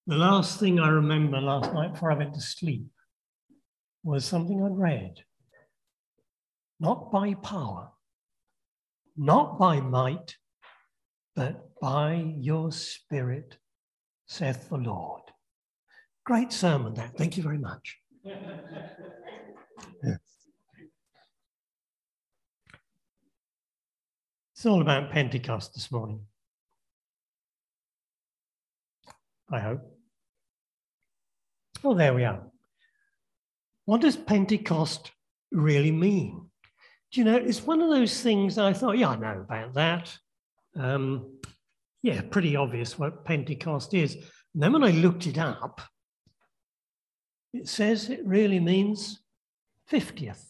The last thing I remember last night before I went to sleep was something I'd read. Not by power, not by might, but by your Spirit, saith the Lord. Great sermon, that. Thank you very much. Yeah. It's all about Pentecost this morning, I hope. Oh, there we are. What does Pentecost really mean? Do you know, it's one of those things I thought, yeah, I know about that. Yeah, pretty obvious what Pentecost is. And then when I looked it up, it says it really means 50th.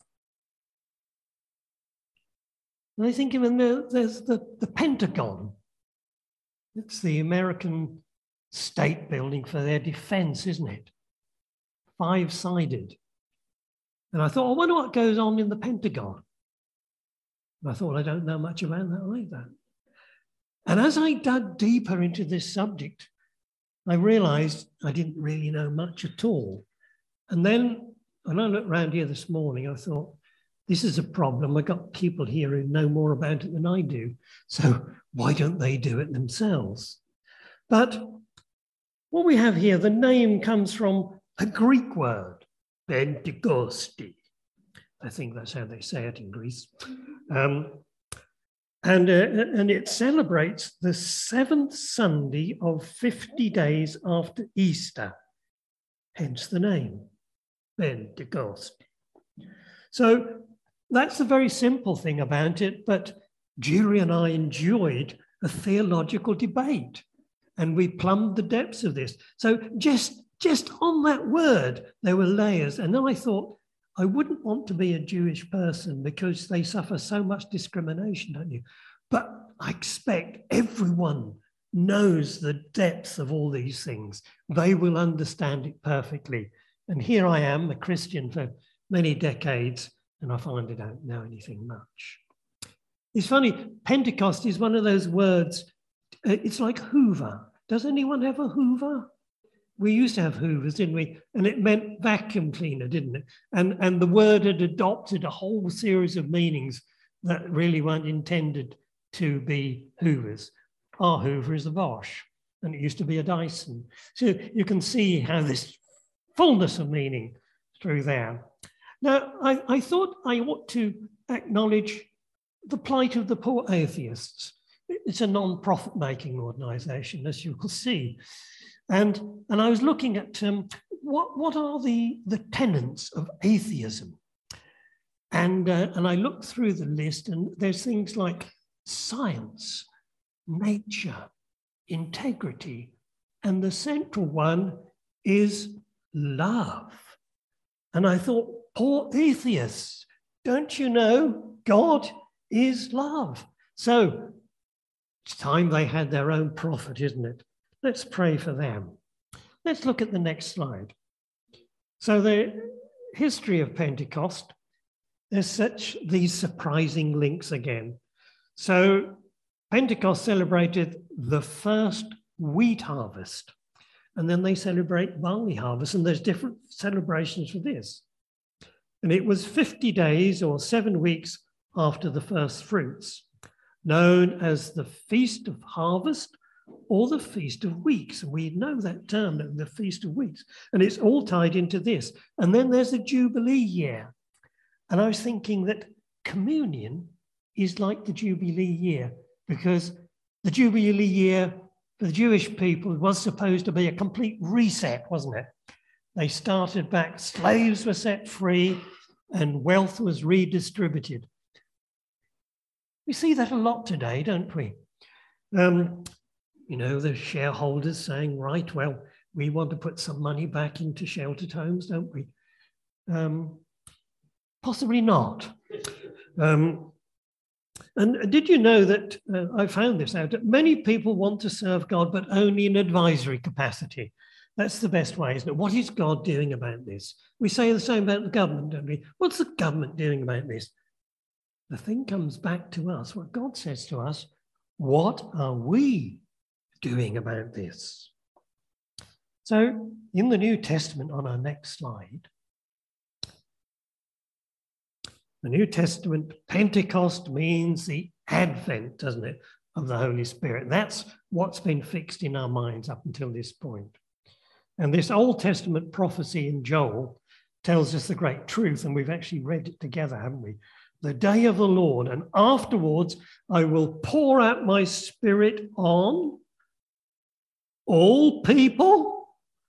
And I think even there's the Pentagon. It's the American state building for their defense, isn't it? 5-sided. And I thought, I wonder what goes on in the Pentagon. And I thought, I don't know much about that either. And as I dug deeper into this subject, I realized I didn't really know much at all. And then when I looked around here this morning, I thought, this is a problem. I've got people here who know more about it than I do. So why don't they do it themselves? But what we have here, the name comes from a Greek word, Pentecosti. I think that's how they say it in Greece. And it celebrates the 7th Sunday of 50 days after Easter, hence the name, Pentecost. So that's a very simple thing about it, but Julie and I enjoyed a theological debate, and we plumbed the depths of this. So just on that word, there were layers. And then I thought, I wouldn't want to be a Jewish person because they suffer so much discrimination, don't you? But I expect everyone knows the depth of all these things. They will understand it perfectly. And here I am, a Christian for many decades, and I find I don't know anything much. It's funny, Pentecost is one of those words, it's like Hoover. Does anyone have a Hoover? We used to have Hoovers, didn't we? And it meant vacuum cleaner, didn't it? And the word had adopted a whole series of meanings that really weren't intended to be Hoovers. Our Hoover is a Bosch, and it used to be a Dyson. So you can see how this fullness of meaning through there. Now, I thought I ought to acknowledge the plight of the poor atheists. It's a non-profit making organisation, as you will see. And I was looking at what are the tenets of atheism? And I looked through the list, and there's things like science, nature, integrity, and the central one is love. And I thought, poor atheists, don't you know God is love? So it's time they had their own prophet, isn't it? Let's pray for them. Let's look at the next slide. So the history of Pentecost, there's these surprising links again. So Pentecost celebrated the first wheat harvest, and then they celebrate barley harvest, and there's different celebrations for this. And it was 50 days or 7 weeks after the first fruits, known as the Feast of Harvest or the Feast of Weeks. We know that term, the Feast of Weeks, and it's all tied into this. And then there's the Jubilee year. And I was thinking that communion is like the Jubilee year, because the Jubilee year for the Jewish people was supposed to be a complete reset, wasn't it? They started back, slaves were set free, and wealth was redistributed. We see that a lot today, don't we? You know, the shareholders saying, right, well, we want to put some money back into sheltered homes, don't we? Possibly not. And did you know that, I found this out, that many people want to serve God, but only in advisory capacity? That's the best way, isn't it? What is God doing about this? We say the same about the government, don't we? What's the government doing about this? The thing comes back to us, what God says to us, what are we doing about this? So in the New Testament, on our next slide, the New Testament, Pentecost means the advent, doesn't it, of the Holy Spirit. That's what's been fixed in our minds up until this point. And this Old Testament prophecy in Joel tells us the great truth, and we've actually read it together, haven't we? The day of the Lord, and afterwards I will pour out my Spirit on all people.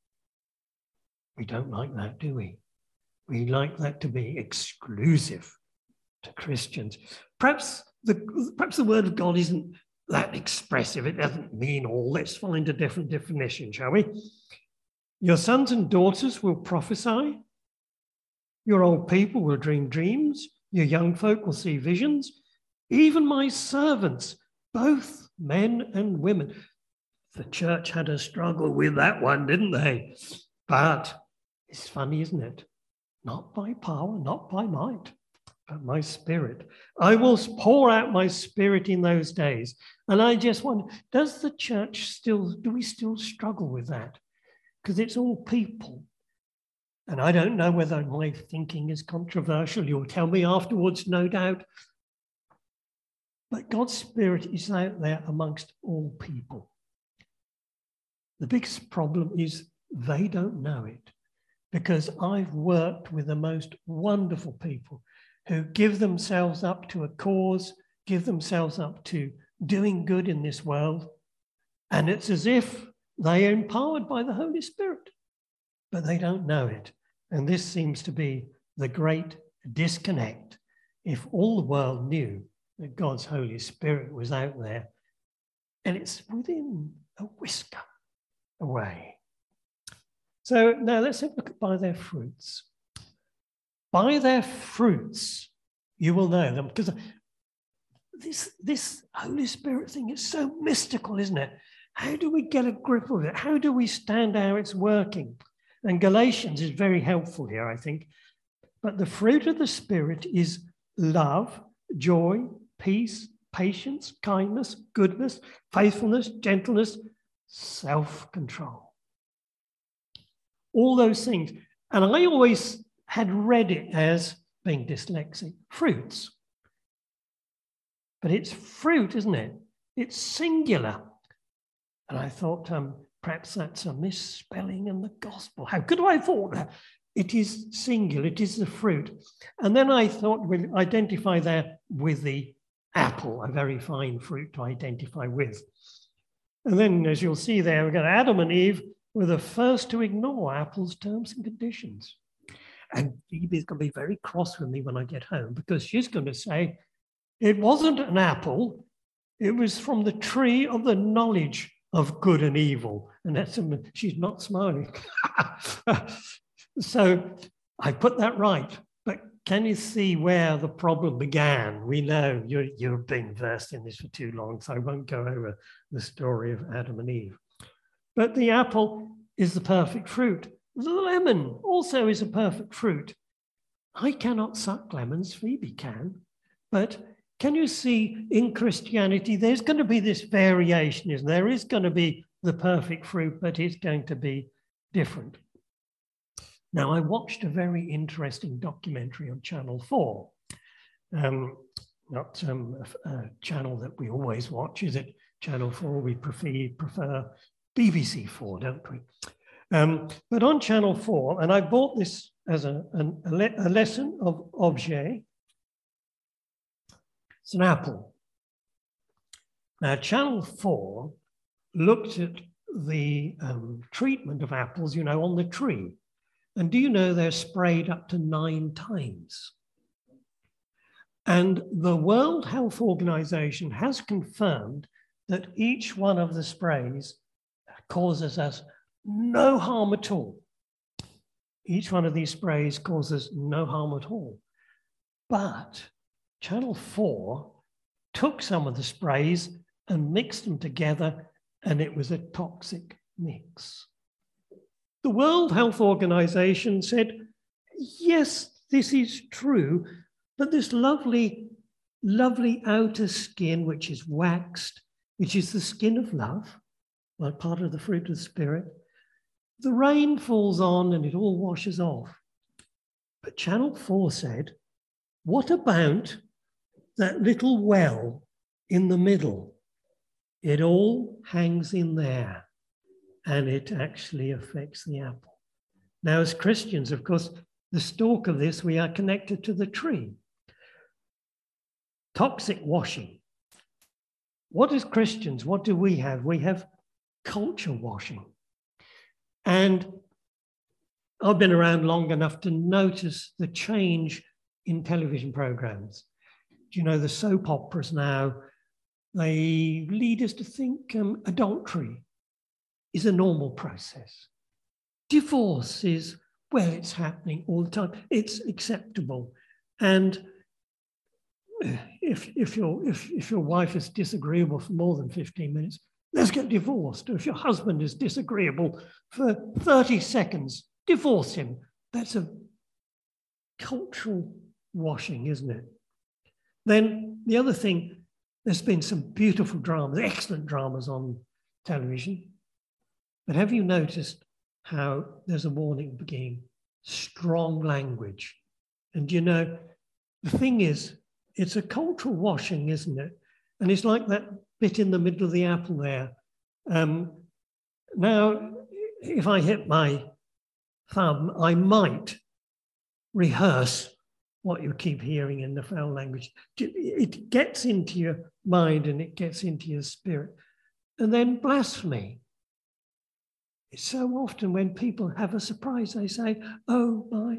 We don't like that, do we? We like that to be exclusive to Christians. Perhaps the word of God isn't that expressive. It doesn't mean all. Let's find a different definition, shall we? Your sons and daughters will prophesy. Your old people will dream dreams. Your young folk will see visions. Even my servants, both men and women. The church had a struggle with that one, didn't they? But it's funny, isn't it? Not by power, not by might, but my Spirit. I will pour out my Spirit in those days. And I just wonder, does the church do we still struggle with that? Because it's all people. And I don't know whether my thinking is controversial. You'll tell me afterwards, no doubt. But God's Spirit is out there amongst all people. The biggest problem is they don't know it, because I've worked with the most wonderful people who give themselves up to a cause, give themselves up to doing good in this world. And it's as if they are empowered by the Holy Spirit, but they don't know it. And this seems to be the great disconnect. If all the world knew that God's Holy Spirit was out there, and it's within a whisker away. So now let's have a look at by their fruits. By their fruits, you will know them. Because this Holy Spirit thing is so mystical, isn't it? How do we get a grip of it? How do we stand how it's working? And Galatians is very helpful here, I think. But the fruit of the Spirit is love, joy, peace, patience, kindness, goodness, faithfulness, gentleness, self-control. All those things. And I always had read it as being dyslexic, fruits. But it's fruit, isn't it? It's singular. And I thought, perhaps that's a misspelling in the gospel. How could I have thought that? It is singular, it is the fruit. And then I thought we'll identify there with the apple, a very fine fruit to identify with. And then, as you'll see there, we've got Adam and Eve were the first to ignore Apple's terms and conditions. And Phoebe's going to be very cross with me when I get home, because she's going to say, it wasn't an apple, it was from the tree of the knowledge of good and evil. And that's, she's not smiling. So I put that right. But can you see where the problem began? We know you've been versed in this for too long, so I won't go over the story of Adam and Eve. But the apple is the perfect fruit. The lemon also is a perfect fruit. I cannot suck lemons, Phoebe can. But can you see in Christianity, there's going to be this variation, isn't there? There is going to be the perfect fruit, but it's going to be different. Now, I watched a very interesting documentary on Channel 4. Not a channel that we always watch, is it? Channel 4, we prefer BBC 4, don't we? But on Channel 4, and I bought this as a lesson of objet. It's an apple. Now, Channel 4 looked at the treatment of apples, you know, on the tree. And do you know they're sprayed up to 9 times? And the World Health Organization has confirmed that each one of the sprays causes us no harm at all. Each one of these sprays causes no harm at all. But Channel 4 took some of the sprays and mixed them together, and it was a toxic mix. The World Health Organization said, yes, this is true, but this lovely, lovely outer skin, which is waxed, which is the skin of love, like part of the fruit of the Spirit, the rain falls on and it all washes off. But Channel 4 said, what about that little well in the middle? It all hangs in there and it actually affects the apple. Now, as Christians, of course, the stalk of this, we are connected to the tree. Toxic washing. What as Christians, what do we have? We have culture washing. And I've been around long enough to notice the change in television programs. Do you know the soap operas now, they lead us to think adultery is a normal process. Divorce is, well, it's happening all the time. It's acceptable. And if your wife is disagreeable for more than 15 minutes, let's get divorced. Or if your husband is disagreeable for 30 seconds, divorce him. That's a cultural washing, isn't it? Then the other thing, there's been some beautiful dramas, excellent dramas on television. But have you noticed how there's a warning beginning? Strong language. And you know, the thing is, it's a cultural washing, isn't it? And it's like that bit in the middle of the apple there. Now, if I hit my thumb, I might rehearse what you keep hearing in the foul language. It gets into your mind and it gets into your spirit. And then blasphemy. It's so often when people have a surprise, they say, oh my.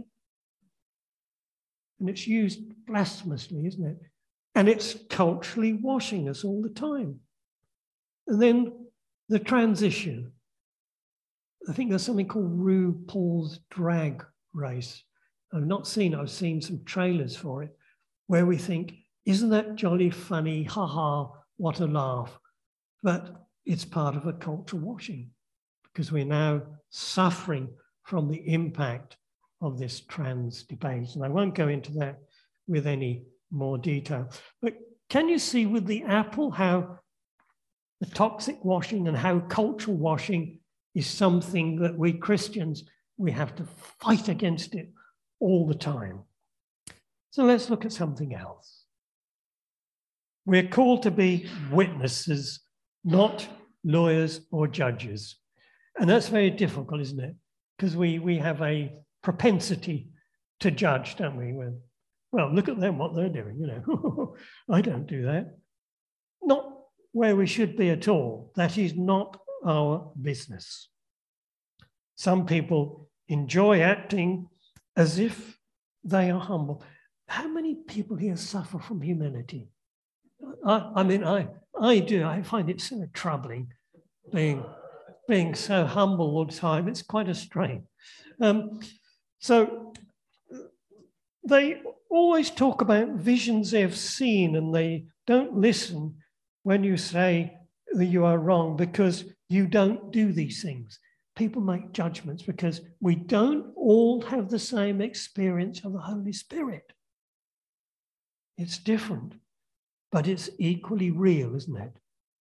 And it's used blasphemously, isn't it? And it's culturally washing us all the time. And then the transition. I think there's something called RuPaul's Drag Race. I've seen some trailers for it, where we think, isn't that jolly funny? Ha ha, what a laugh. But it's part of a cultural washing because we're now suffering from the impact of this trans debate. And I won't go into that with any more detail. But can you see with the apple how the toxic washing and how cultural washing is something that we Christians, we have to fight against it all the time. So let's look at something else. We're called to be witnesses, not lawyers or judges. And that's very difficult, isn't it? Because we have a propensity to judge, don't we? Well, look at them, what they're doing, you know. I don't do that. Not where we should be at all. That is not our business. Some people enjoy acting as if they are humble. How many people here suffer from humility? I do. I find it so troubling being so humble all the time. It's quite a strain. So they always talk about visions they've seen, and they don't listen when you say that you are wrong because you don't do these things. People make judgments because we don't all have the same experience of the Holy Spirit. It's different, but it's equally real, isn't it?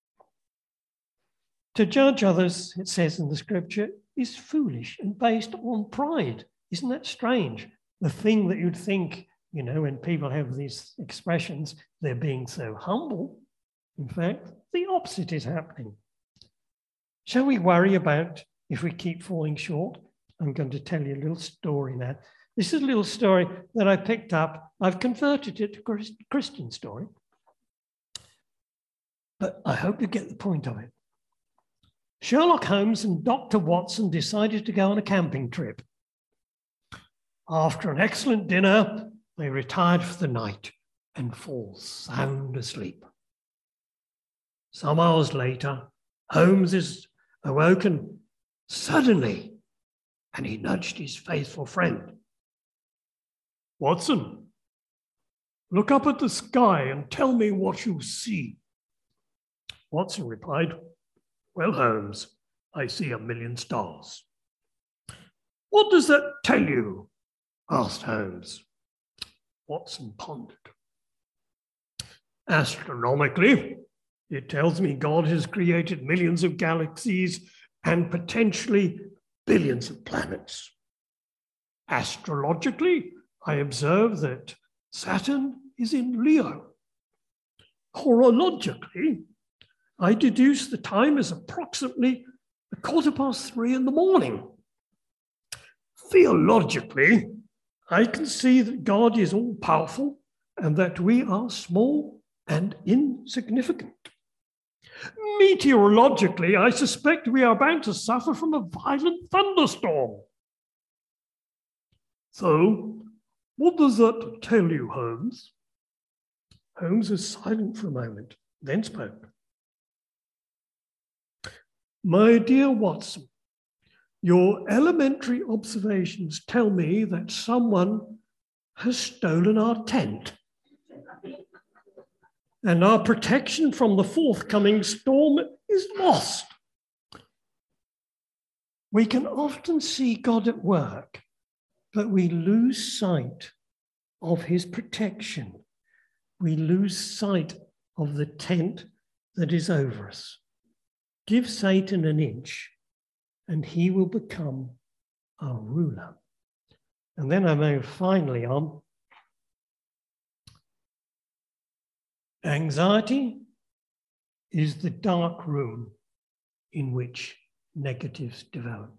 To judge others, it says in the scripture, is foolish and based on pride. Isn't that strange? The thing that you'd think, you know, when people have these expressions, they're being so humble. In fact, the opposite is happening. Shall we worry about if we keep falling short? I'm going to tell you a little story now. This is a little story that I picked up. I've converted it to a Christian story, but I hope you get the point of it. Sherlock Holmes and Dr. Watson decided to go on a camping trip. After an excellent dinner, they retired for the night and fall sound asleep. Some hours later, Holmes is awoken suddenly, and he nudged his faithful friend. Watson, look up at the sky and tell me what you see. Watson replied, well, Holmes, I see 1,000,000 stars. What does that tell you? Asked Holmes. Watson pondered. Astronomically, it tells me God has created millions of galaxies and potentially billions of planets. Astrologically, I observe that Saturn is in Leo. Horologically, I deduce the time is approximately 3:15 in the morning. Theologically, I can see that God is all-powerful and that we are small and insignificant. Meteorologically, I suspect we are about to suffer from a violent thunderstorm. So, what does that tell you, Holmes? Holmes was silent for a moment, then spoke. My dear Watson, your elementary observations tell me that someone has stolen our tent. And our protection from the forthcoming storm is lost. We can often see God at work, but we lose sight of his protection. We lose sight of the tent that is over us. Give Satan an inch, and he will become our ruler. And then I move finally on. Anxiety is the dark room in which negatives develop.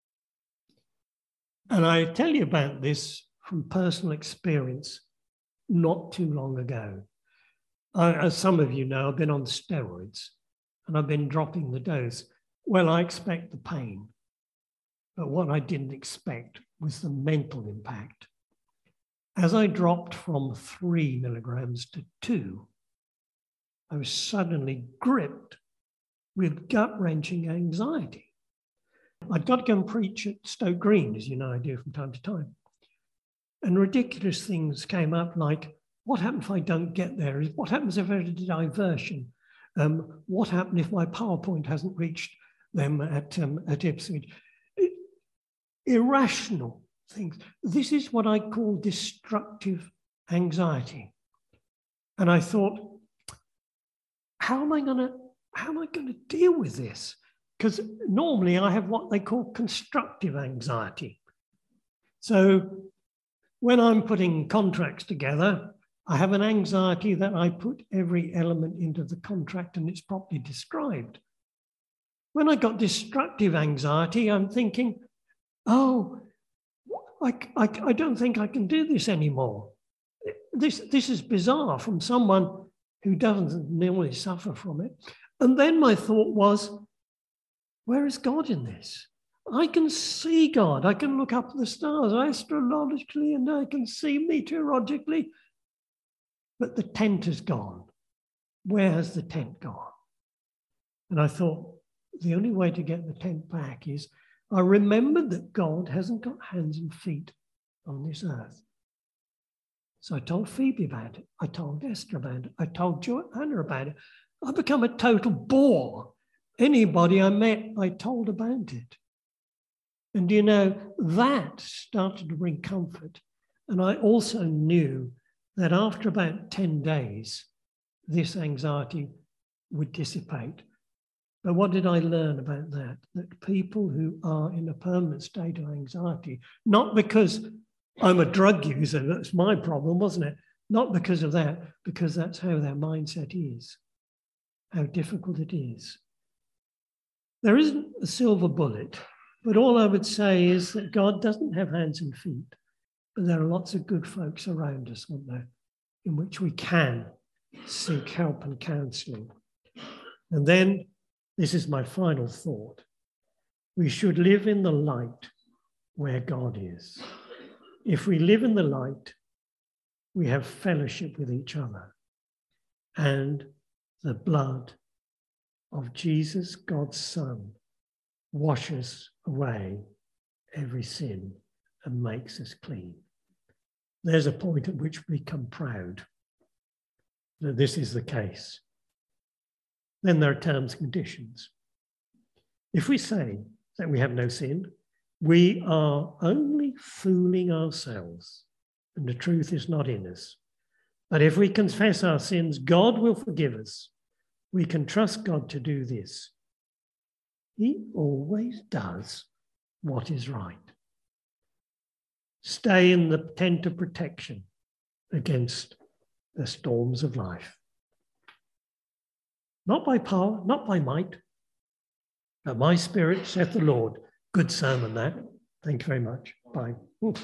And I tell you about this from personal experience not too long ago. As some of you know, I've been on steroids and I've been dropping the dose. Well, I expect the pain, but what I didn't expect was the mental impact. As I dropped from 3 milligrams to 2, I was suddenly gripped with gut-wrenching anxiety. I'd got to go and preach at Stoke Green, as you know I do from time to time. And ridiculous things came up like, what happens if I don't get there? What happens if I had a diversion? What happened if my PowerPoint hasn't reached them at Ipswich? Irrational things. This is what I call destructive anxiety. And I thought, how am I going to deal with this? Because normally I have what they call constructive anxiety. So when I'm putting contracts together, I have an anxiety that I put every element into the contract and it's properly described. When I got destructive anxiety, I'm thinking, oh, I don't think I can do this anymore. This is bizarre from someone who doesn't normally suffer from it. And then my thought was, where is God in this? I can see God. I can look up at the stars astrologically and I can see meteorologically, but the tent is gone. Where has the tent gone? And I thought, the only way to get the tent back is I remembered that God hasn't got hands and feet on this earth. So I told Phoebe about it. I told Esther about it. I told Joanna about it. I've become a total bore. Anybody I met, I told about it. And you know, that started to bring comfort. And I also knew that after about 10 days, this anxiety would dissipate. But what did I learn about that? That people who are in a permanent state of anxiety, not because I'm a drug user, that's my problem, wasn't it? Not because of that, because that's how their mindset is, how difficult it is. There isn't a silver bullet, but all I would say is that God doesn't have hands and feet, but there are lots of good folks around us, aren't there, in which we can seek help and counselling. And then, this is my final thought, we should live in the light where God is. If we live in the light, we have fellowship with each other. And the blood of Jesus, God's Son, washes away every sin and makes us clean. There's a point at which we become proud that this is the case. Then there are terms and conditions. If we say that we have no sin, we are only fooling ourselves, and the truth is not in us. But if we confess our sins, God will forgive us. We can trust God to do this. He always does what is right. Stay in the tent of protection against the storms of life. Not by power, not by might, but my spirit, saith the Lord. Good sermon, that. Thank you very much. Bye. Ooh.